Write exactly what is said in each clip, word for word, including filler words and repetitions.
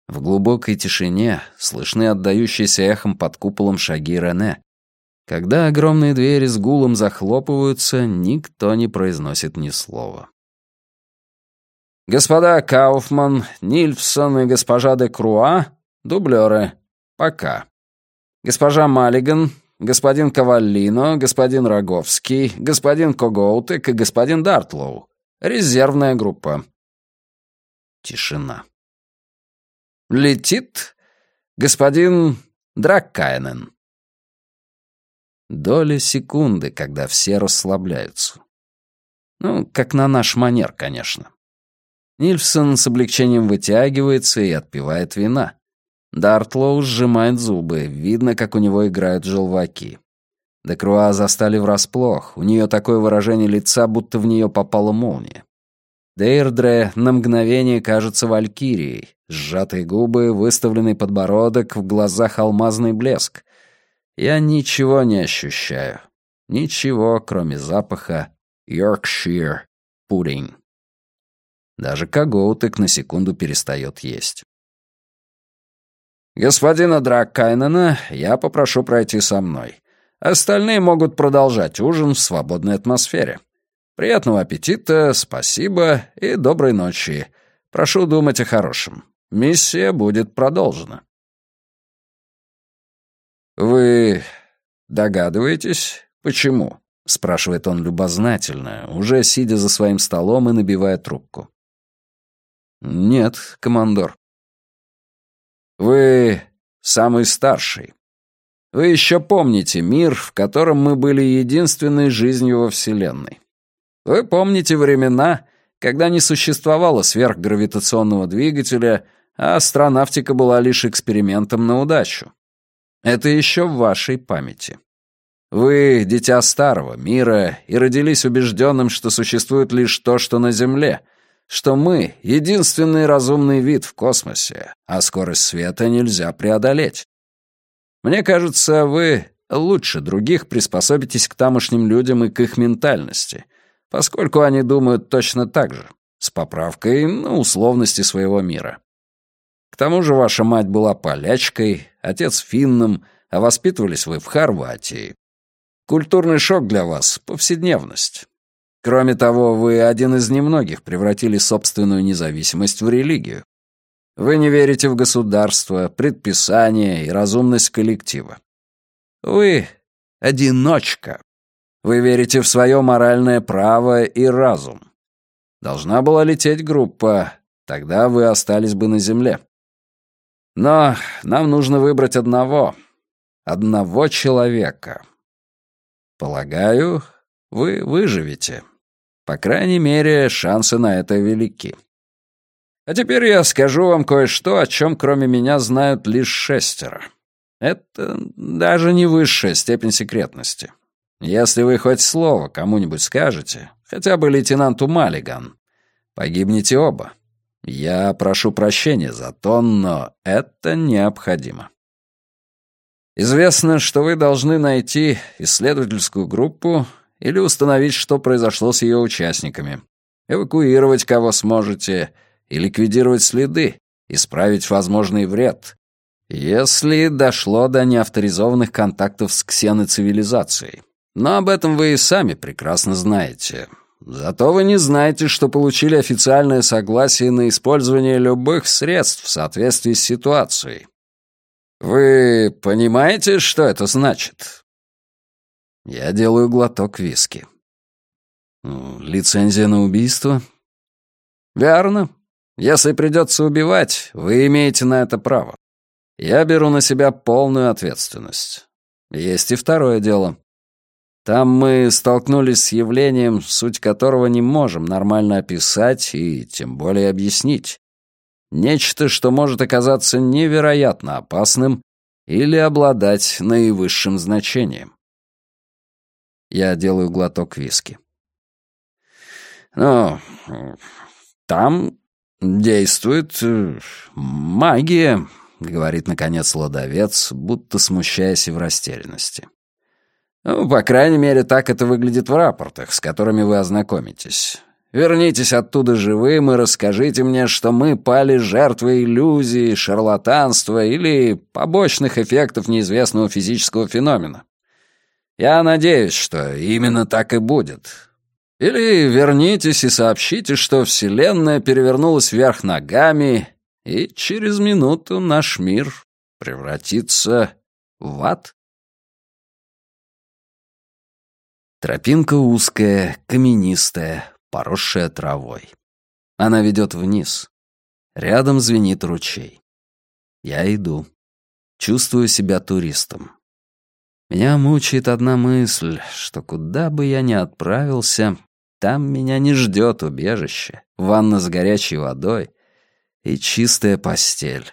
В глубокой тишине слышны отдающиеся эхом под куполом шаги Рене. Когда огромные двери с гулом захлопываются, никто не произносит ни слова. «Господа Кауфман, Нильфсон и госпожа де Круа — дублеры. Пока. Госпожа Маллиган, господин Каваллино, господин Роговский, господин Когоутек и господин Дартлоу. Резервная группа». Тишина. «Летит господин Драккайнен». Доля секунды, когда все расслабляются. Ну, как на наш манер, конечно. Нильфсон с облегчением вытягивается и отпивает вина. Дартлоу сжимает зубы, видно, как у него играют желваки. Де Круа застали врасплох, у нее такое выражение лица, будто в нее попала молния. Дейрдре на мгновение кажется валькирией, сжатые губы, выставленный подбородок, в глазах алмазный блеск. Я ничего не ощущаю. Ничего, кроме запаха Yorkshire pudding. Даже Когоутек на секунду перестает есть. «Господина Драккайнена я попрошу пройти со мной. Остальные могут продолжать ужин в свободной атмосфере. Приятного аппетита, спасибо и доброй ночи. Прошу думать о хорошем. Миссия будет продолжена». «Вы догадываетесь, почему?» — спрашивает он любознательно, уже сидя за своим столом и набивая трубку. «Нет, командор». «Вы самый старший. Вы еще помните мир, в котором мы были единственной жизнью во Вселенной. Вы помните времена, когда не существовало сверхгравитационного двигателя, а астронавтика была лишь экспериментом на удачу. Это еще в вашей памяти. Вы — дитя старого мира и родились убежденным, что существует лишь то, что на Земле, что мы — единственный разумный вид в космосе, а скорость света нельзя преодолеть. Мне кажется, вы лучше других приспособитесь к тамошним людям и к их ментальности, поскольку они думают точно так же, с поправкой на условности своего мира. К тому же ваша мать была полячкой, отец финном, а воспитывались вы в Хорватии. Культурный шок для вас — повседневность. Кроме того, вы один из немногих превратили собственную независимость в религию. Вы не верите в государство, предписания и разумность коллектива. Вы — одиночка. Вы верите в свое моральное право и разум. Должна была лететь группа, тогда вы остались бы на земле. Но нам нужно выбрать одного, одного человека. Полагаю, вы выживете. По крайней мере, шансы на это велики. А теперь я скажу вам кое-что, о чем кроме меня знают лишь шестеро. Это даже не высшая степень секретности. Если вы хоть слово кому-нибудь скажете, хотя бы лейтенанту Маллиган, погибнете оба. Я прошу прощения за то, но это необходимо. Известно, что вы должны найти исследовательскую группу или установить, что произошло с ее участниками, эвакуировать кого сможете и ликвидировать следы, исправить возможный вред, если дошло до неавторизованных контактов с ксеноцивилизацией. Но об этом вы и сами прекрасно знаете. Зато вы не знаете, что получили официальное согласие на использование любых средств в соответствии с ситуацией. Вы понимаете, что это значит? Я делаю глоток виски. Лицензия на убийство? Верно. Если придется убивать, вы имеете на это право. Я беру на себя полную ответственность. Есть и второе дело. Там мы столкнулись с явлением, суть которого не можем нормально описать и тем более объяснить. Нечто, что может оказаться невероятно опасным или обладать наивысшим значением. Я делаю глоток виски. Ну, там действует магия, говорит, наконец, Лодовец, будто смущаясь и в растерянности. Ну, по крайней мере, так это выглядит в рапортах, с которыми вы ознакомитесь. Вернитесь оттуда живым и расскажите мне, что мы пали жертвой иллюзии, шарлатанства или побочных эффектов неизвестного физического феномена. Я надеюсь, что именно так и будет. Или вернитесь и сообщите, что Вселенная перевернулась вверх ногами, и через минуту наш мир превратится в ад. Тропинка узкая, каменистая, поросшая травой. Она ведет вниз. Рядом звенит ручей. Я иду. Чувствую себя туристом. Меня мучает одна мысль, что куда бы я ни отправился, там меня не ждет убежище, ванна с горячей водой и чистая постель.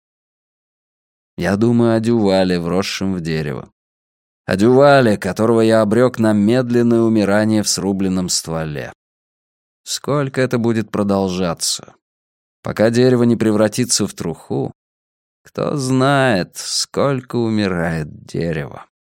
Я думаю о дювале, вросшем в дерево. О дювале, которого я обрек на медленное умирание в срубленном стволе. Сколько это будет продолжаться? Пока дерево не превратится в труху, кто знает, сколько умирает дерево.